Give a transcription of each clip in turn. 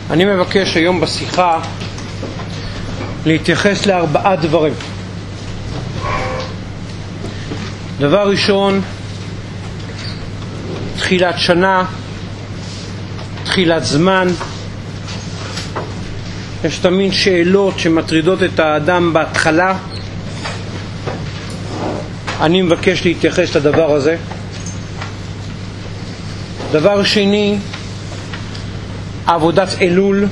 אני מבקש היום בשיחה להתייחס לארבעה דברים. דבר ראשון, תחילת שנה, תחילת זמן. יש תמיד שאלות שמטרידות את האדם בהתחלה. אני מבקש להתייחס לדבר הזה. דבר שני, עבודת אלול.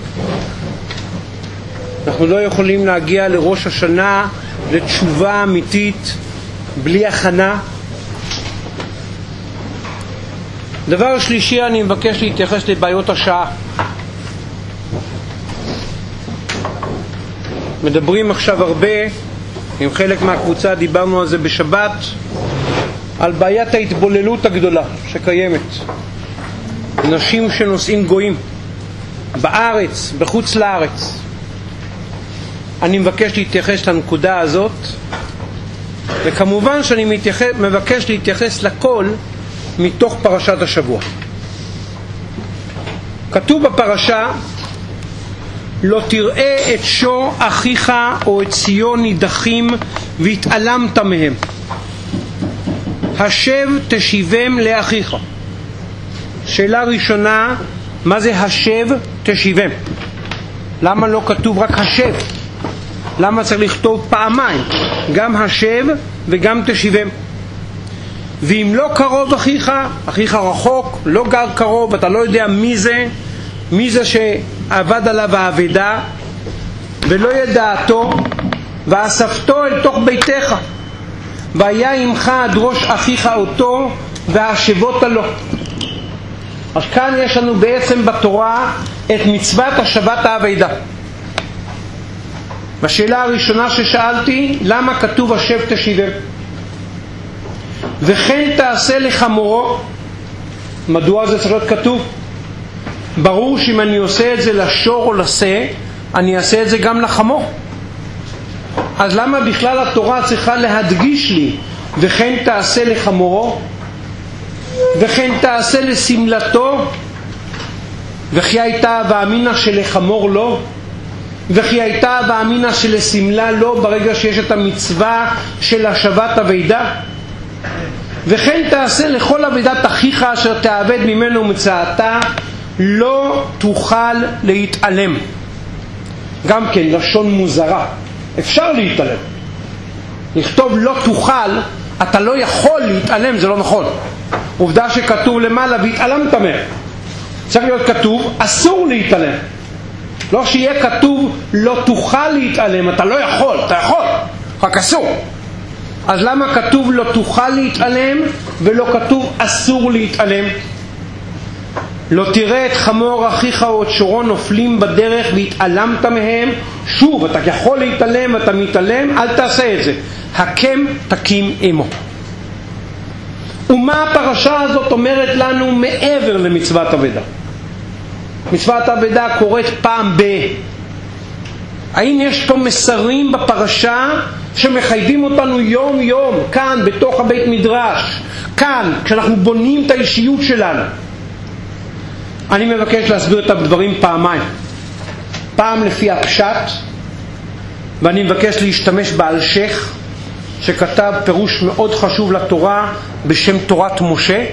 אנחנו לא יכולים להגיע לראש השנה לתשובה אמיתית בלי הכנה. דבר שלישי, אני מבקש להתייחס לבעיות השעה. מדברים עכשיו הרבה, עם חלק מהקבוצה דיברנו על זה בשבת, על בעיית ההתבוללות הגדולה שקיימת. אנשים שנוסעים גויים בארץ, בחוץ לארץ. אני מבקש להתייחס לנקודה הזאת, וכמובן שאני מבקש להתייחס לכל מתוך פרשת השבוע. כתוב בפרשה, לא תראה את שור אחיך או את ציון נידחים והתעלמת מהם. השב תשיבם לאחיך. שאלה ראשונה, מה זה השב תשיבם? למה לא כתוב רק השב? למה צריך לכתוב פעמיים? גם השב וגם תשיבם. ואם לא קרוב אחיך, אחיך רחוק, לא גר קרוב, אתה לא יודע מי זה שעבד עליו העבדה, ולא ידעתו, ואספתו אל תוך ביתך, והיה עמך דרוש אחיך אותו, והשבות לו. אז כאן יש לנו בעצם בתורה את מצוות השבת העבדה. בשאלה הראשונה ששאלתי, למה כתוב השב תשיבם? וכן תעשה לחמורו. מדוע זה צריך להיות כתוב? ברור שאם אני עושה את זה לשור או לשה, אני אעשה את זה גם לחמור. אז למה בכלל התורה צריכה להדגיש לי וכן תעשה לחמורו, וכן תעשה לסמלתו, וכי הייתה ואמינה שלחמור לא, וכי הייתה ואמינה שלסמלה לא, ברגע שיש את המצווה של השבת עבדה? וכן תעשה לכל עבדת אחיך אשר תעבד ממנו מצאתה, לא תוכל להתעלם. גם כן לשון מוזרה, אפשר להתעלם. לכתוב לא תוכל, אתה לא יכול להתעלם, זה לא נכון. עובדה שכתוב למעלה והתעלמת מהם. צריך להיות כתוב אסור להתעלם, לא שיהיה כתוב לא תוכל להתעלם. אתה לא יכול, אתה יכול, רק אסור. אז למה כתוב לא תוכל להתעלם ולא כתוב אסור להתעלם? לא תראה את חמור אחיך או את שורו נופלים בדרך והתעלמת מהם. שוב, אתה יכול להתעלם ואתה מתעלם, אל תעשה את זה. הקם תקים עמו. ומה הפרשה הזאת אומרת לנו מעבר למצוות עבדה? מצוות עבדה קורית פעם האם יש פה מסרים בפרשה שמחייבים אותנו יום יום, כאן בתוך הבית מדרש, כאן כשאנחנו בונים את האישיות שלנו? אני מבקש להסביר את הדברים פעמיים. פעם לפי הפשט, ואני מבקש להשתמש באלשך שכתב פירוש מאוד חשוב לתורה בשם תורת משה,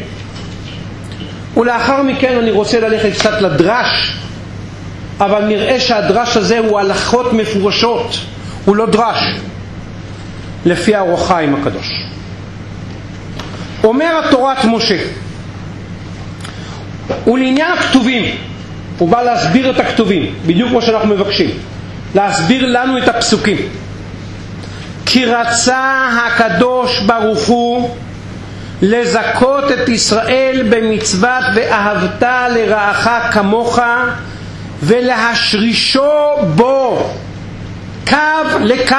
ולאחר מכן אני רוצה ללכת קצת לדרש, אבל נראה שהדרש הזה הוא הלכות מפורשות, הוא לא דרש, לפי האור החיים הקדוש. אומר התורת משה, ולעניין הכתובים, הוא בא להסביר את הכתובים בדיוק כמו שאנחנו מבקשים, להסביר לנו את הפסוקים. כי רצה הקדוש ברוך הוא לזכות את ישראל במצוות ואהבת לרעך כמוך, ולהשרישו בו קו לקו.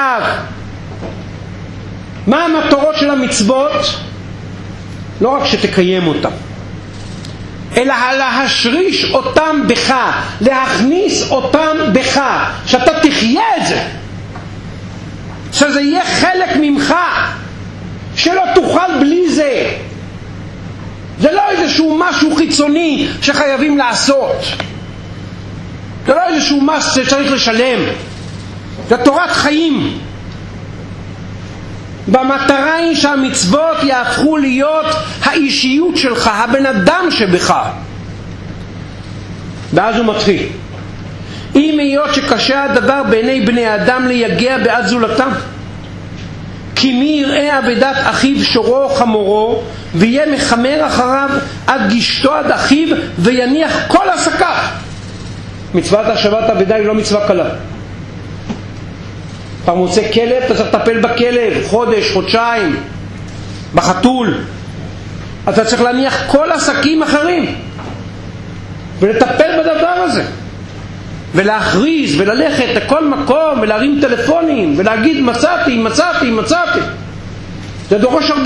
מה המטרות של המצוות? לא רק שתקיים אותם, אלא להשריש אותם בך, להכניס אותם בך, שאתה תחיה את זה, שזה יהיה חלק ממך, שלא תוכל בלי זה. זה לא איזשהו משהו חיצוני שחייבים לעשות. זה לא איזשהו מס שצריך לשלם, זה תורת חיים. במטרה היא שהמצוות יהפכו להיות האישיות שלך, הבן אדם שבך. ואז הוא מתחיל, אם היות שקשה הדבר בעיני בני אדם ליגע בעד זולתם, כי מי יראה עבדת אחיו שורו חמורו ויהיה מחמר אחריו עד גשתו עד אחיו ויניח כל עסקיו. מצוות השבת עבדה היא לא מצווה קלה. אתה מוצא כלב, אתה צריך לטפל בכלב חודש, חודשיים, בחתול, אתה צריך להניח כל עסקים אחרים ולטפל בדבר הזה ולהכריז וללכת לכל מקום ולהרים טלפונים ולהגיד מצאתי, מצאתי, מצאתי. זה דורש הרבה.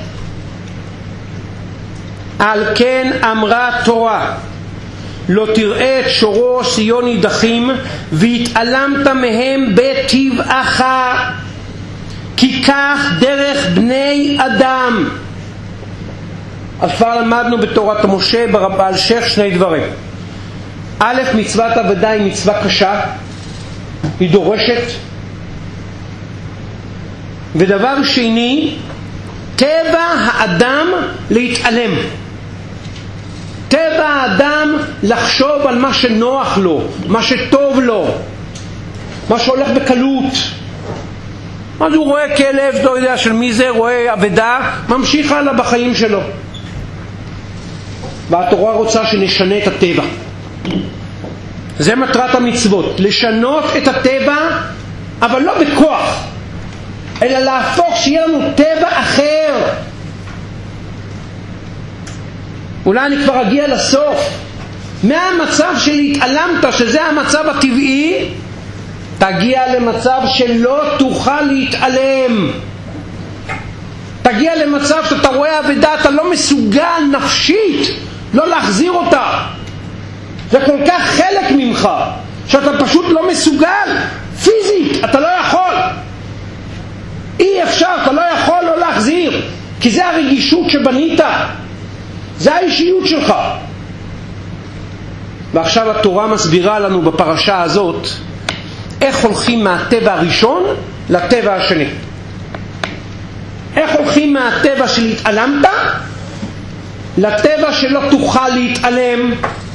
על כן אמרה תורה, לא תראה את שורו ציון נידחים והתעלמת מהם בטבעך, כי כך דרך בני אדם. אז כבר למדנו בתורת משה ברב אלשיך שני דברים. א', מצוות עבודה היא מצווה קשה, היא דורשת. ודבר שני, טבע האדם להתעלם. טבע האדם לחשוב על מה שנוח לו, מה שטוב לו, מה שהולך בקלות. אז הוא רואה כלב, לא יודע של מי זה, רואה עבדה, ממשיך הלאה בחיים שלו. והתורה רוצה שנשנה את הטבע. זה מטרת המצוות, לשנות את הטבע, אבל לא בכוח, אלא להפוך שיהיה לנו טבע אחר. אולי אני כבר אגיע לסוף. מהמצב של התעלמת, שזה המצב הטבעי, תגיע למצב שלא תוכל להתעלם. תגיע למצב שאתה רואה עבדה, אתה לא מסוגל נפשית לא להחזיר אותה. זה כל כך חלק ממך שאתה פשוט לא מסוגל פיזית, אתה לא יכול, אי אפשר, אתה לא יכול לא להחזיר, כי זה הרגישות שבנית, זה האישיות שלך. ועכשיו התורה מסבירה לנו בפרשה הזאת איך הולכים מהטבע הראשון לטבע השני. איך הולכים מהטבע של התעלמת לטבע שלא תוכל להתעלם.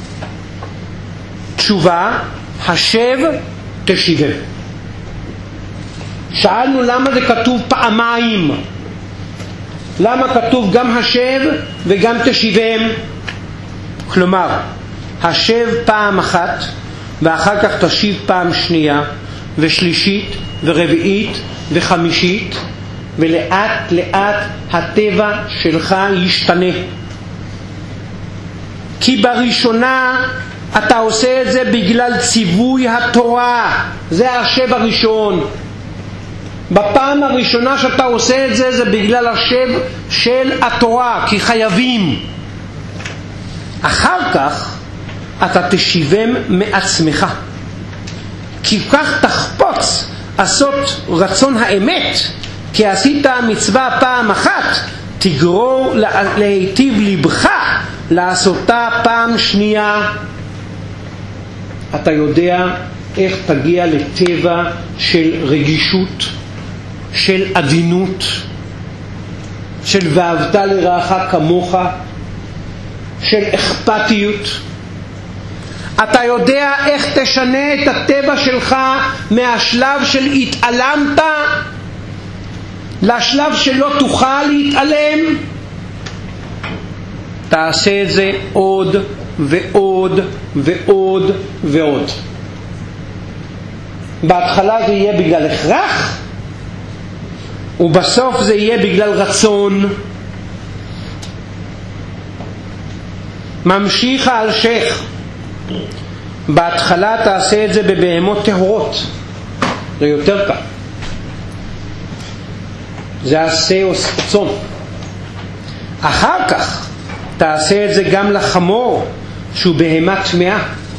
תשובה, השב תשיבם. שאלנו למה זה כתוב פעמיים, למה כתוב גם השב וגם תשיבם. כלומר, השב פעם אחת ואחר כך תשיב פעם שנייה ושלישית ורביעית וחמישית, ולאט לאט הטבע שלך ישתנה. כי בראשונה אתה עושה את זה בגלל ציווי התורה, זה השב הראשון. בפעם הראשונה שאתה עושה את זה, זה בגלל השב של התורה, כי חייבים. אחר כך אתה תשיבם מעצמך, כי כך תחפוץ לעשות רצון האמת, כי עשית מצווה פעם אחת, תגרור להיטיב לבך לעשותה פעם שנייה. אתה יודע איך תגיע לטבע של רגישות, של עדינות, של ואהבת לרעך כמוך, של אכפתיות. אתה יודע איך תשנה את הטבע שלך מהשלב של התעלמת לשלב שלא תוכל להתעלם. תעשה את זה עוד ועוד ועוד ועוד. בהתחלה זה יהיה בגלל הכרח, ובסוף זה יהיה בגלל רצון. ממשיך האלשיך, בהתחלה תעשה את זה בבהמות טהורות, זה יותר קל, זה עשה או צאן. אחר כך תעשה את זה גם לחמור שהוא בהמה טמאה,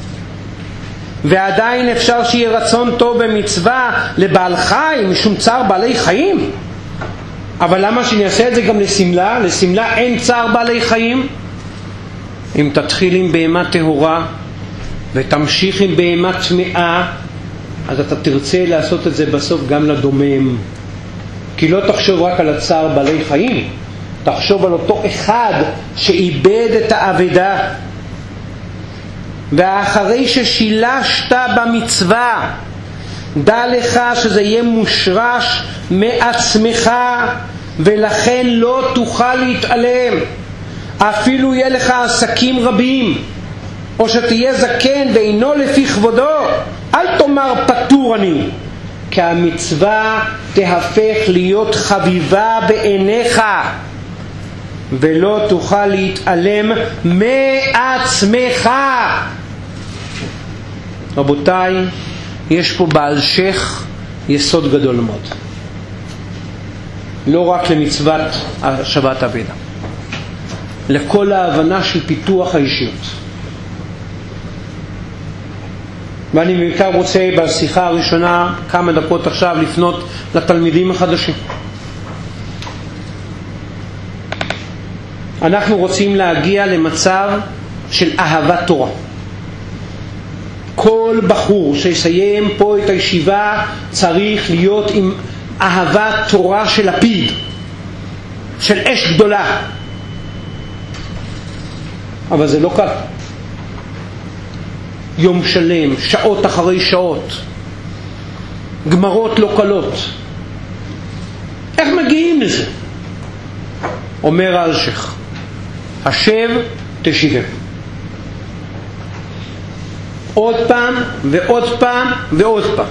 ועדיין אפשר שיהיה רצון טוב במצווה לבעל חי משום צער בעלי חיים. אבל למה שאני אעשה את זה גם לסמלה? לסמלה אין צער בעלי חיים. אם תתחיל עם בהמה טהורה ותמשיך עם בהמה טמאה, אז אתה תרצה לעשות את זה בסוף גם לדומם. כי לא תחשוב רק על הצער בעלי חיים, תחשוב על אותו אחד שאיבד את האבדה. ואחרי ששילשת במצווה, דע לך שזה יהיה מושרש מעצמך, ולכן לא תוכל להתעלם. אפילו יהיה לך עסקים רבים, או שתהיה זקן ואינו לפי כבודו, אל תאמר פטור אני, כי המצווה תהפך להיות חביבה בעיניך, ולא תוכל להתעלם מעצמך. רבותיי, יש פה בעל שך יסוד גדול מאוד, לא רק למצוות השבת אבדה, לכל ההבנה של פיתוח האישיות. ואני בעיקר רוצה בשיחה הראשונה כמה דקות עכשיו לפנות לתלמידים החדשים. אנחנו רוצים להגיע למצב של אהבת תורה. כל בחור שיסיים פה את הישיבה צריך להיות עם אהבת תורה של לפיד, של אש גדולה. אבל זה לא קל. יום שלם, שעות אחרי שעות, גמרות לא קלות. איך מגיעים לזה? אומר האלשיך, השב תשיבם. עוד פעם ועוד פעם ועוד פעם.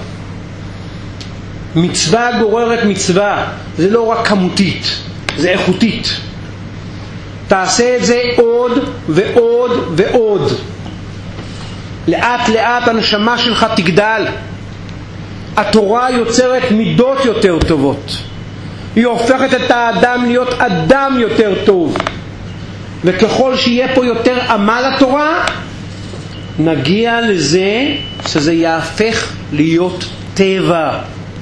מצווה גוררת מצווה, זה לא רק כמותית, זה איכותית. תעשה את זה עוד ועוד ועוד. לאט לאט הנשמה שלך תגדל. התורה יוצרת מידות יותר טובות, היא הופכת את האדם להיות אדם יותר טוב, וככל שיהיה פה יותר עמל התורה, נגיע לזה שזה יהפך להיות טבע.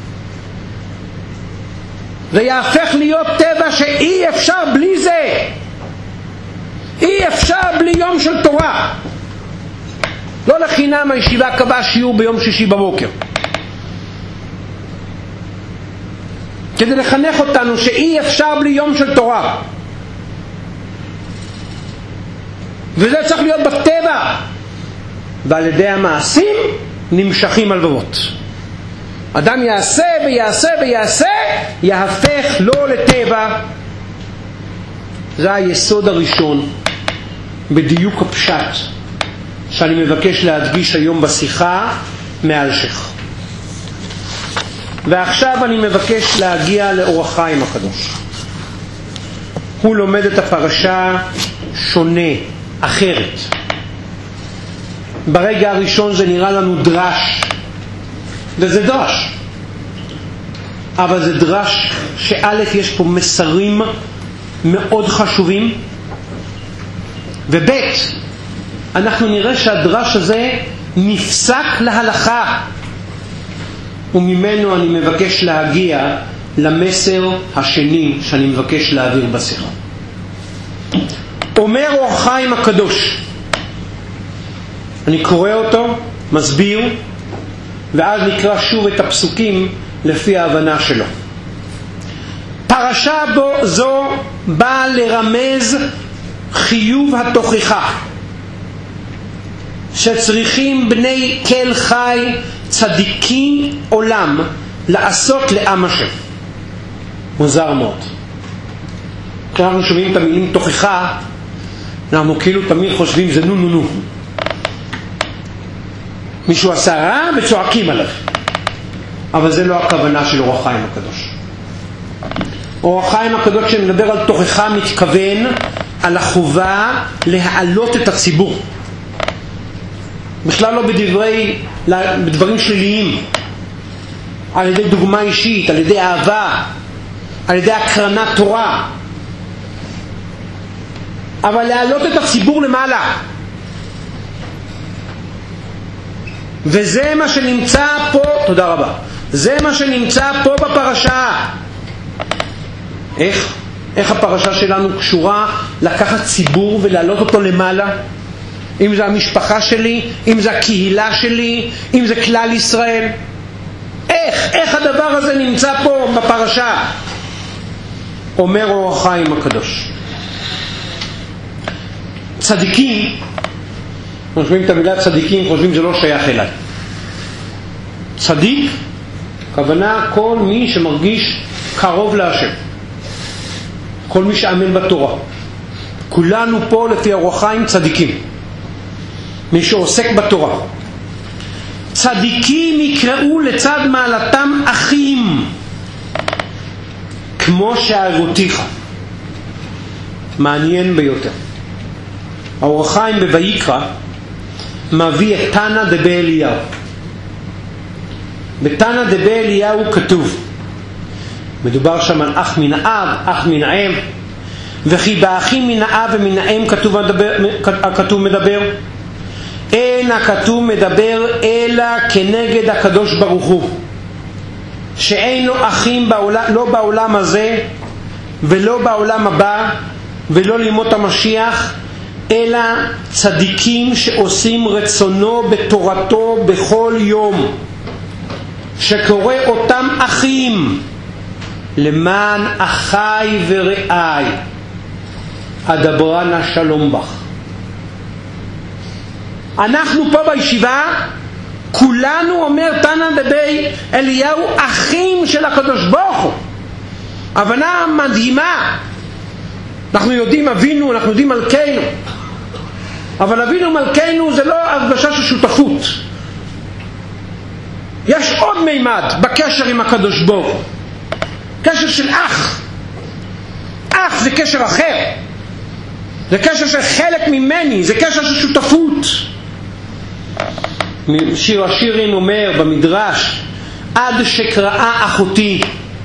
זה יהפך להיות טבע שאי אפשר בלי זה. אי אפשר בלי יום של תורה. לא לחינם הישיבה קבעה שיעור ביום שישי בבוקר, כדי לחנך אותנו שאי אפשר בלי יום של תורה, וזה צריך להיות בטבע, ועל ידי המעשים נמשכים הלבבות. אדם יעשה ויעשה ויעשה, יהפך לא לטבע. זה היסוד הראשון בדיוק הפשט שאני מבקש להדגיש היום בשיחה מאלשיך. ועכשיו אני מבקש להגיע לאור החיים הקדוש. הוא לומד את הפרשה שונה, אחרת. ברגע הראשון זה נראה לנו דרש, וזה דרש, אבל זה דרש שא' יש פה מסרים מאוד חשובים, וב' אנחנו נראה שהדרש הזה נפסק להלכה, וממנו אני מבקש להגיע למסר השני שאני מבקש להעביר בשיחה. אומר אור החיים הקדוש, אני קורא אותו, מסביר, ואז נקרא שוב את הפסוקים לפי ההבנה שלו. פרשה זו באה לרמז חיוב התוכחה שצריכים בני כל חי צדיקי עולם לעשות לעם השם. מוזר מאוד. כשאנחנו שומעים את המילים תוכחה, אנחנו כאילו תמיד חושבים זה נו נו נו, מישהו עשה רע וצועקים עליו, אבל זה לא הכוונה של אור החיים הקדוש. אור החיים הקדוש שמדבר על תוכחה מתכוון על החובה להעלות את הציבור, בכלל לא בדברים שליליים, על ידי דוגמה אישית, על ידי אהבה, על ידי הקרנת תורה, אבל להעלות את הציבור למעלה. וזה מה שנמצא פה, תודה רבה, זה מה שנמצא פה בפרשה. איך הפרשה שלנו קשורה לקחת ציבור ולהעלות אותו למעלה? אם זה המשפחה שלי, אם זה הקהילה שלי, אם זה כלל ישראל. איך הדבר הזה נמצא פה בפרשה? אומר אור החיים הקדוש. צדיקים, חושבים את המילה צדיקים, חושבים זה לא שייך אליי. צדיק, כוונה כל מי שמרגיש קרוב להשם, כל מי שאמין בתורה. כולנו פה לפי אור החיים צדיקים, מי שעוסק בתורה. צדיקים יקראו לצד מעלתם אחים, כמו שהראותיך. מעניין ביותר. האור החיים בויקרא מביא את תנא דבאליהו. בתנא דבאליהו כתוב, מדובר שם על אח מן האב, אח מן האם, וכי באחים מן האב ומן האם הכתוב מדבר. אין הכתוב מדבר אלא כנגד הקדוש ברוך הוא, שאין לו אחים לא בעולם הזה ולא בעולם הבא ולא לימות המשיח, אלא צדיקים שעושים רצונו בתורתו בכל יום, שקורא אותם אחים, למען אחי ורעי אדברנה שלום בך. אנחנו פה בישיבה כולנו, אומר תנא דבאליהו, אחים של הקדוש ברוך הוא. הבנה מדהימה. אנחנו יודעים אבינו, אנחנו יודעים מלכנו, אבל אבינו מלכנו זה לא הרגשה של שותפות. יש עוד מימד בקשר עם הקדוש ברוך הוא, קשר של אח. אח זה קשר אחר, זה קשר של חלק ממני, זה קשר של שותפות. שיר השירים אומר במדרש, עד שקראה אחותי.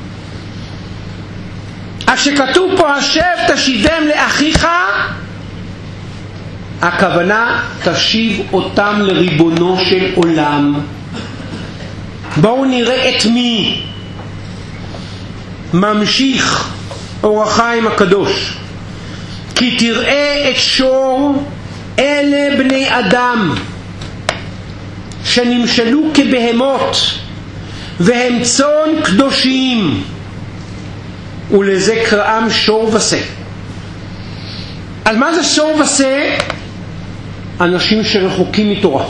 אז שכתוב פה השב תשיבם לאחיך, הכוונה תשיב אותם לריבונו של עולם. בואו נראה את מי ממשיך אור החיים הקדוש. כי תראה את שור אלה בני אדם שנמשלו כבהמות, והם צאן קדושים, ולזה קראם שור ושה. אז מה זה שור ושה? אנשים שרחוקים מתורה,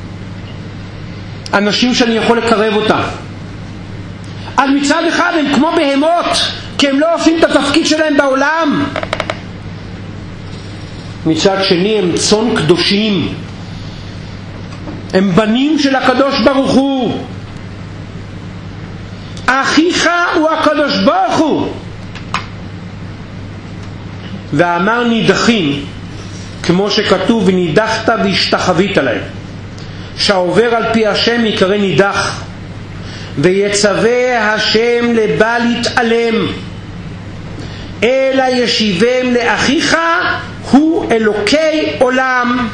אנשים שאני יכול לקרב אותם. אז מצד אחד הם כמו בהמות, כי הם לא עושים את התפקיד שלהם בעולם. מצד שני הם צאן קדושים, הם בנים של הקדוש ברוך הוא. אחיך הוא הקדוש ברוך הוא. ואמר נידחים, כמו שכתוב ונידחת והשתחווית להם. שהעובר על פי השם יקרא נידח, ויצווה השם לבל יתעלם, אלא ישיבם לאחיך, הוא אלוקי עולם.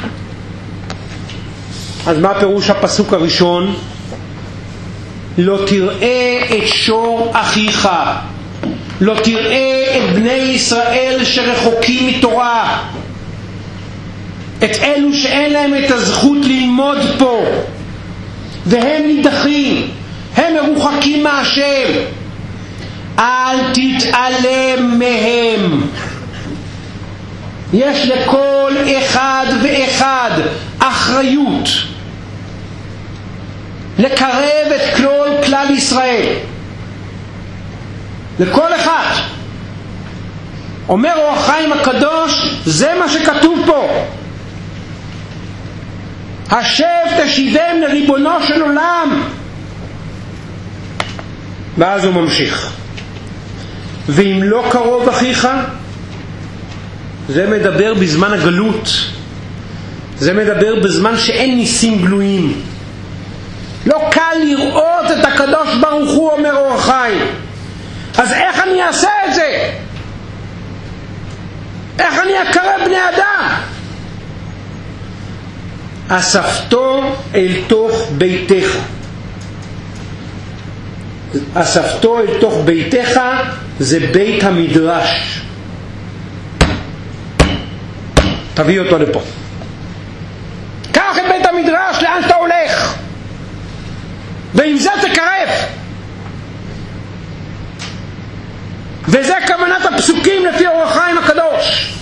אז מה פירוש הפסוק הראשון? לא תראה את שור אחיך, לא תראה את בני ישראל שרחוקים מתורה, את אלו שאין להם את הזכות ללמוד פה והם נידחים, הם מרוחקים מהשם. אל תתעלם מהם. יש לכל אחד ואחד אחריות לקרב את כלל ישראל, לכל אחד. אומר אור החיים הקדוש, זה מה שכתוב פה, השב תשיבם לריבונו של עולם. ואז הוא ממשיך, ואם לא קרוב אחיך, זה מדבר בזמן הגלות, זה מדבר בזמן שאין ניסים גלויים. לא קל לראות את הקדוש ברוך הוא, אומר אור החיים. אז איך אני אעשה את זה? איך אני אקרב בני אדם? אספתו אל תוך ביתך. אספתו אל תוך ביתך זה בית המדרש. תביא אותו לפה. המדרש, לאן אתה הולך? ועם זה תקרב. וזה כוונת הפסוקים לפי אור החיים הקדוש.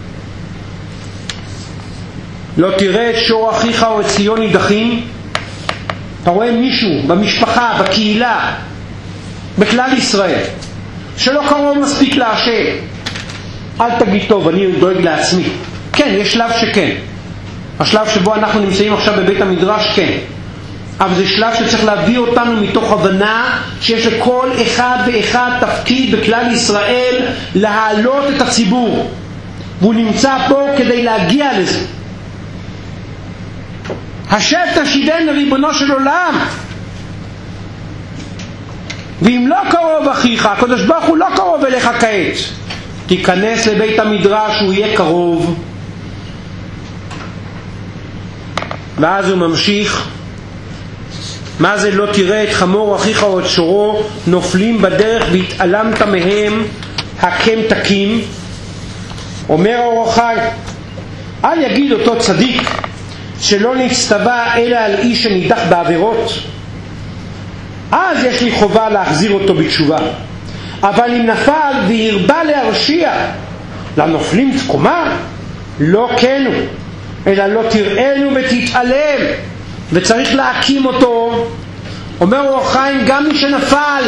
לא תראה את שור אחיך או את ציון נידחים. אתה רואה מישהו במשפחה, בקהילה, בכלל ישראל, שלא קרוב מספיק להשם, אל תגיד טוב, אני דואג לעצמי. כן, יש שלב שכן. השלב שבו אנחנו נמצאים עכשיו בבית המדרש, כן. אבל זה שלב שצריך להביא אותנו מתוך הבנה שיש לכל אחד ואחד תפקיד בכלל ישראל להעלות את הציבור. והוא נמצא פה כדי להגיע לזה. השב תשיבנו ריבונו של עולם. ואם לא קרוב אחיך, הקדוש ברוך הוא לא קרוב אליך כעת, תיכנס לבית המדרש, הוא יהיה קרוב. ואז הוא ממשיך, מה זה לא תראה את חמור אחיך או את שורו נופלים בדרך והתעלמת מהם הקם תקים? אומר אור החיים, אל יגיד אותו צדיק שלא נצטווה אלא על איש שנידח בעבירות, אז יש לי חובה להחזיר אותו בתשובה. אבל אם נפל והרבה להרשיע, לנופלים תקומה? לא כנו, אלא לא תראינו ותתעלם, וצריך להקים אותו. אומר אור החיים, גם מי שנפל,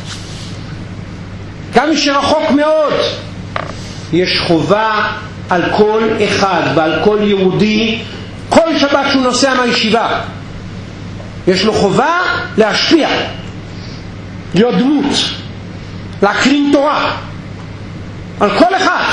גם מי שרחוק מאוד, יש חובה על כל אחד ועל כל יהודי, כל שבת שהוא נוסע מהישיבה יש לו חובה להשפיע, להיות דמות, להקרין תורה על כל אחד.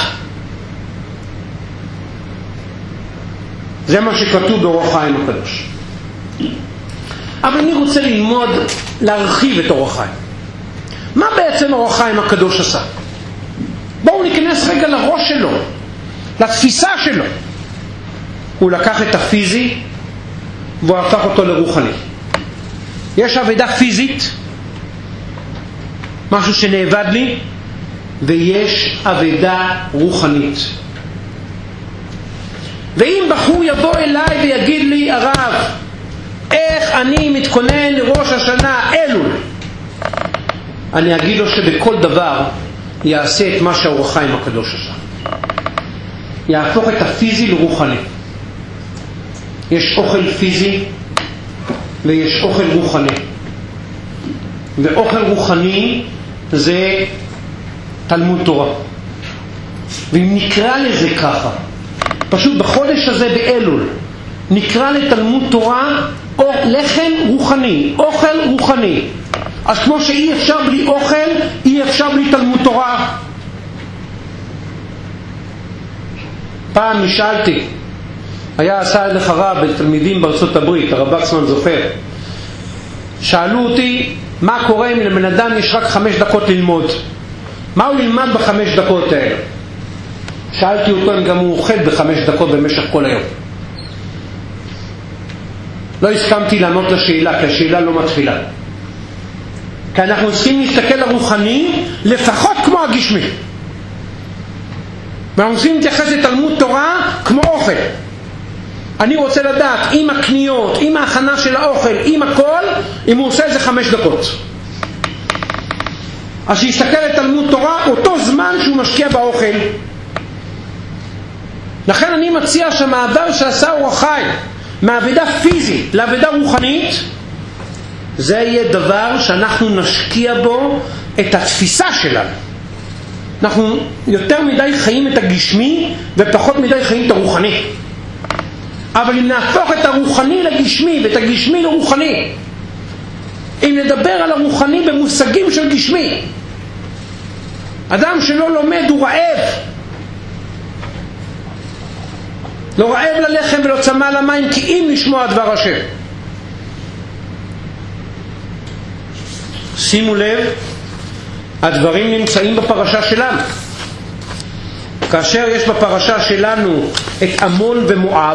זה מה שכתוב באור החיים הקדוש. אבל אני רוצה ללמוד, להרחיב את אור החיים. מה בעצם אור החיים הקדוש עשה? בואו ניכנס רגע לראש שלו, לתפיסה שלו. הוא לקח את הפיזי והוא הפך אותו לרוחני. יש עבודה פיזית, משהו שנאבד לי, ויש עבודה רוחנית. ואם בחור יבוא אליי ויגיד לי, הרב, איך אני מתכונן לראש השנה אלול, אני אגיד לו שבכל דבר יעשה את מה שהאור החיים הקדוש עשה, יהפוך את הפיזי לרוחני. יש אוכל פיזי ויש אוכל רוחני, ואוכל רוחני זה תלמוד תורה. ואם נקרא לזה ככה, פשוט בחודש הזה באלול נקרא לתלמוד תורה או לחם רוחני, אוכל רוחני. אז כמו שאי אפשר בלי אוכל, אי אפשר בלי תלמוד תורה. פעם נשאלתי, היה סעד לחרב בתלמידים בארצות הברית, הרב בקסמן זוכר, שאלו אותי מה קורה אם לבן אדם יש רק 5 דקות ללמוד, מה הוא ילמד ב5 דקות האלה? שאלתי אותו אם גם הוא אוכל ב5 דקות במשך כל היום. לא הסכמתי לענות לשאלה, כי השאלה לא מתחילה. כי אנחנו צריכים להסתכל לרוחני לפחות כמו הגשמי, ואנחנו צריכים להתייחס לתלמוד תורה כמו אוכל. אני רוצה לדעת עם הקניות, עם ההכנה של האוכל, עם הכל, אם הוא עושה את זה 5 דקות. אז שיסתכל לתלמוד תורה אותו זמן שהוא משקיע באוכל. לכן אני מציע שהמעבר שעשה אור החיים מעבודה פיזית לעבודה רוחנית, זה יהיה דבר שאנחנו נשקיע בו את התפיסה שלנו. אנחנו יותר מדי חיים את הגשמי ופחות מדי חיים את הרוחני. אבל אם נהפוך את הרוחני לגשמי ואת הגשמי לרוחני, אם נדבר על הרוחני במושגים של גשמי, אדם שלא לומד הוא רעב, לא רעב ללחם ולא צמא למים, כי אם לשמוע דבר השם. שימו לב, הדברים נמצאים בפרשה שלנו. כאשר יש בפרשה שלנו את עמון ומואב,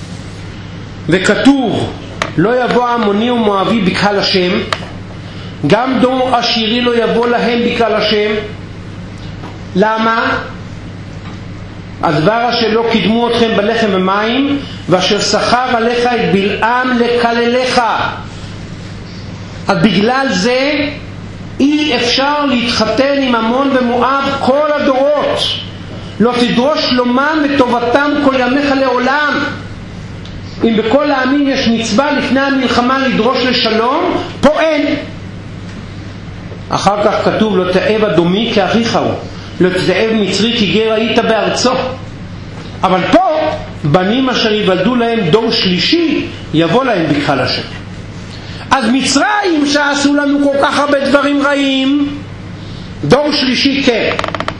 וכתוב לא יבוא עמוני ומואבי בקהל השם, גם דור עשירי לא יבוא להם בקהל השם. למה? הדבר אשר לא קידמו אתכם בלחם ומים, ואשר שכר עליך את בלעם לקללך. אז בגלל זה אי אפשר להתחתן עם עמון ומואב כל הדורות. לא תדרוש שלומם וטובתם כל ימיך לעולם. אם בכל העמים יש מצווה לפני המלחמה לדרוש לשלום, פה אין. אחר כך כתוב לא תאב אדומי כאחיך הוא, לא תאב מצרי כי גר היית בארצו. אבל פה בנים אשר יוולדו להם דור שלישי יבוא להם בקהל השם. אז מצרים שעשו לנו כל כך הרבה דברים רעים, דור שלישי כן.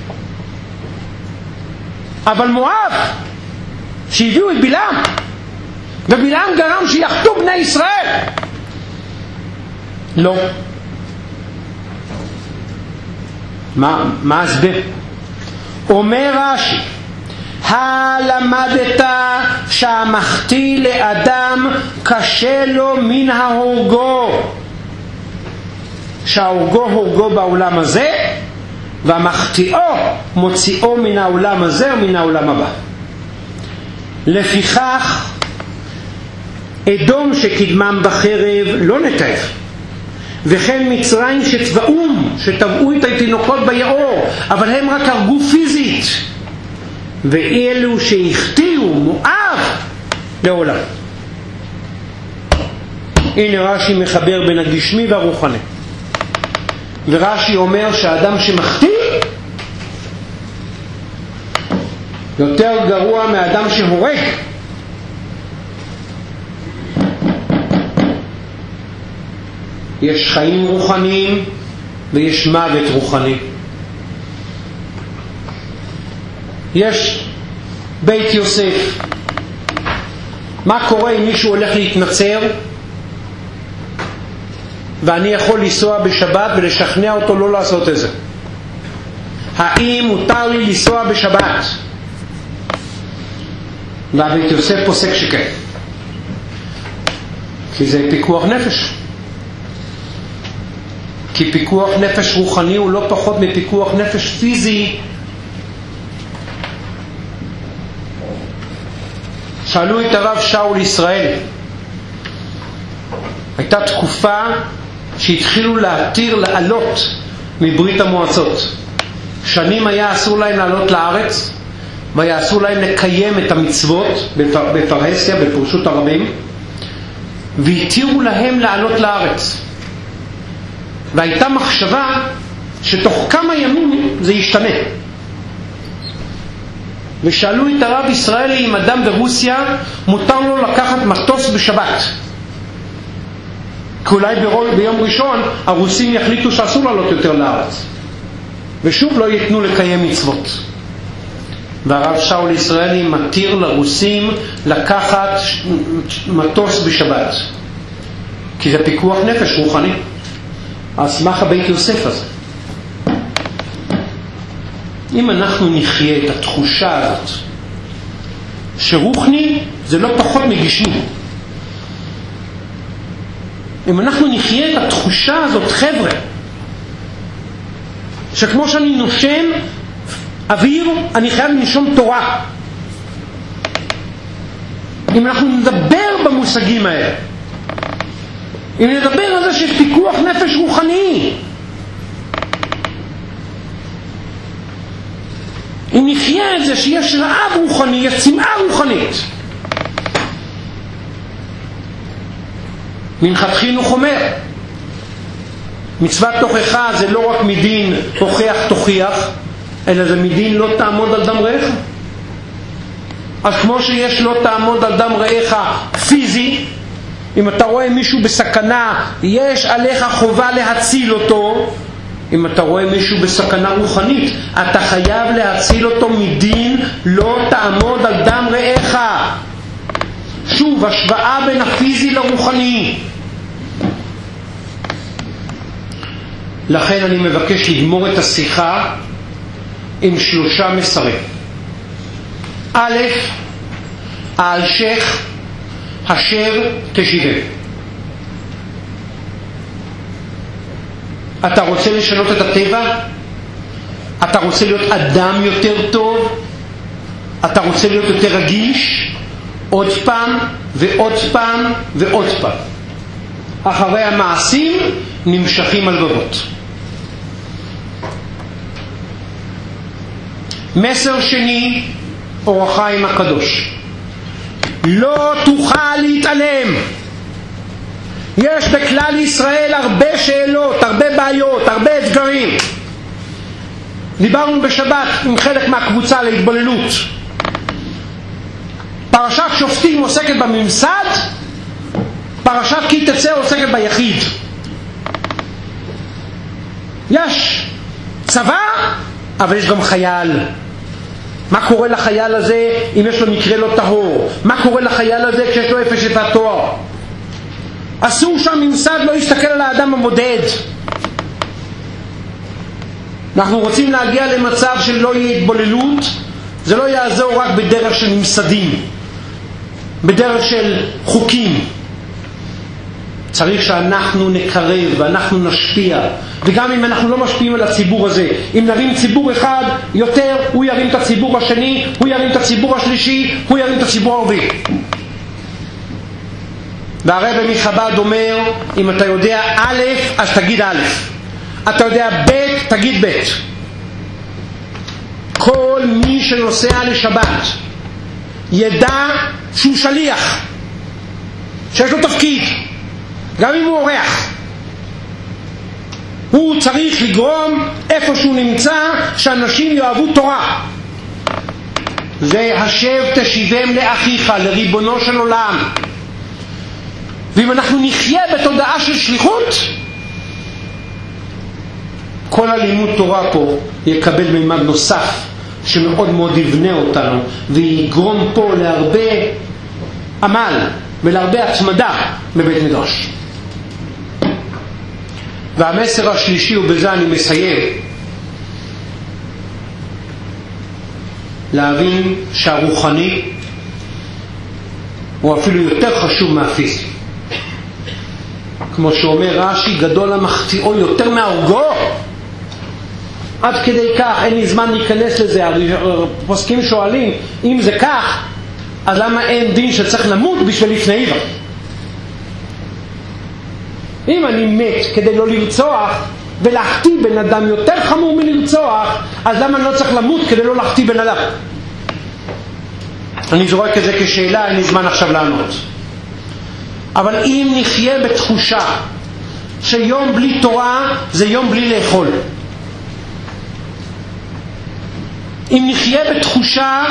אבל מואב שהביאו את בלעם, ובלעם גרם שיחטאו בני ישראל, לא. מה הסבר? אומר רש"י, הלמדת שהמחטיא לאדם קשה לו מן ההורגו, שההורגו הורגו בעולם הזה, והמחטיאו מוציאו מן העולם הזה ומן העולם הבא. לפיכך אדום שקדמם בחרב לא נתעב, וכן מצרים שטבעו את התינוקות ביעור, אבל הם רק הרגו פיזית, ואלו שהחטיאו מואב לעולם. הנה רש"י מחבר בין הגשמי והרוחני, ורש"י אומר שהאדם שמחטיא יותר גרוע מאדם שהורג. יש חיים רוחניים ויש מוות רוחני. יש בית יוסף. מה קורה אם מישהו הולך להתנצר ואני יכול לנסוע בשבת ולשכנע אותו לא לעשות את זה? האם מותר לי לנסוע בשבת? והבית יוסף פוסק שכן, כי זה פיקוח נפש. כי פיקוח נפש רוחני הוא לא פחות מפיקוח נפש פיזי. שאלו את הרב שאול ישראל, הייתה תקופה שהתחילו לעלות מברית המועצות. שנים היה אסור להם לעלות לארץ, והיה אסור להם לקיים את המצוות בפרהסיה, בפרשות הרבים, והתירו להם לעלות לארץ. והייתה מחשבה שתוך כמה ימים זה ישתנה. ושאלו את הרב ישראלי אם אדם ברוסיה מותר לו לקחת מטוס בשבת, כי אולי ביום ראשון הרוסים יחליטו שאסור לעלות יותר לארץ, ושוב לא ייתנו לקיים מצוות. והרב שאול ישראלי מתיר לרוסים לקחת מטוס בשבת, כי זה פיקוח נפש רוחני. אז מה הבית יוסף הזה? אם אנחנו נחיה את התחושה הזאת שרוחני זה לא פחות מגשמי, אם אנחנו נחיה את התחושה הזאת, חבר'ה, שכמו שאני נושם אוויר אני חייב לנשום תורה, אם אנחנו נדבר במושגים האלה, אם נדבר על זה שיש פיקוח נפש רוחני, אם נחיה את זה שיש רעב רוחני, יש צמאה רוחנית. מנחת חינוך אומר, מצוות תוכחה זה לא רק מדין הוכח תוכיח, אלא זה מדין לא תעמוד על דם רעך. אז כמו שיש לא תעמוד על דם רעך פיזי, אם אתה רואה מישהו בסכנה יש עליך חובה להציל אותו. אם אתה רואה מישהו בסכנה רוחנית אתה חייב להציל אותו מדין לא תעמוד על דם רעך. שוב, השוואה בין הפיזי לרוחני. לכן אני מבקש לגמור את השיחה עם 3 מסרים. א', האלשיך אשר תשיבם. אתה רוצה לשנות את הטבע? אתה רוצה להיות אדם יותר טוב? אתה רוצה להיות יותר רגיש, עוד פעם ועוד פעם ועוד פעם. אחרי המעשים נמשכים הלבבות. מסר שני, אור החיים הקדוש. לא תוכל להתעלם. יש בכלל ישראל הרבה שאלות, הרבה בעיות, הרבה אתגרים. דיברנו בשבת עם חלק מהקבוצה להתבוללות. פרשת שופטים עוסקת בממסד, פרשת כי תצא עוסקת ביחיד. יש צבא, אבל יש גם חייל. מה קורה לחייל הזה אם יש לו מקרה לא טהור? מה קורה לחייל הזה כשיש לו אפס את התואר? אסור שהממסד לא יסתכל על האדם הבודד. אנחנו רוצים להגיע למצב שלא יהיה התבוללות. זה לא יעזור רק בדרך של ממסדים, בדרך של חוקים. צריך שאנחנו נקרב ואנחנו נשפיע. וגם אם אנחנו לא משפיעים על הציבור הזה, אם נרים ציבור אחד יותר, הוא ירים את הציבור השני, הוא ירים את הציבור השלישי, הוא ירים את הציבור הרביעי. והרב מחב"ד אומר, אם אתה יודע א', אז תגיד א', אתה יודע ב', תגיד ב'. כל מי שנוסע לשבת ידע שהוא שליח, שיש לו תפקיד, גם אם הוא אורח. הוא צריך לגרום איפה שהוא נמצא שאנשים יאהבו תורה. זה השב תשיבם לאחיך, לריבונו של עולם. ואם אנחנו נחיה בתודעה של שליחות, כל הלימוד תורה פה יקבל מימד נוסף שמאוד מאוד יבנה אותנו ויגרום פה להרבה עמל ולהרבה התמדה בבית מדרש. והמסר השלישי, ובזה אני מסיים, להבין שהרוחני הוא אפילו יותר חשוב מהפיזי. כמו שאומר רש"י, גדול המחטיאו יותר מההורגו. עד כדי כך, אין לי זמן להיכנס לזה. הפוסקים שואלים, אם זה כך, אז למה אין דין שצריך למות בשביל לפני עיוור? אם אני מת כדי לא לרצוח ולהחטיא בן אדם יותר חמור מלרצוח, אז למה אני לא צריך למות כדי לא להחטיא בן אדם? אני זורק את זה כשאלה, אין לי זמן עכשיו לענות. אבל אם נחיה בתחושה שיום בלי תורה זה יום בלי לאכול, אם נחיה בתחושה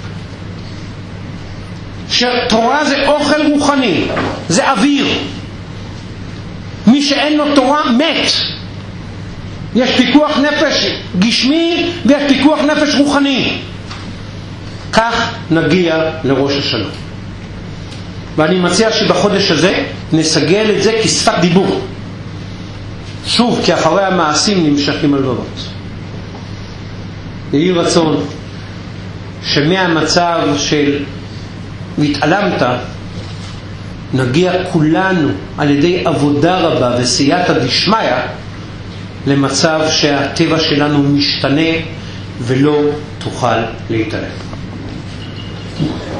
שתורה זה אוכל רוחני, זה אוויר, מי שאין לו תורה מת. יש פיקוח נפש גשמי ויש פיקוח נפש רוחני. כך נגיע לראש השנה. ואני מציע שבחודש הזה נסגל את זה כשפת דיבור. שוב, כי אחרי המעשים נמשכים הלבבות. יהי רצון שמהמצב של והתעלמת נגיע כולנו על ידי עבודה רבה וסייעתא דשמיא למצב שהטבע שלנו משתנה ולא תוכל להתעלם.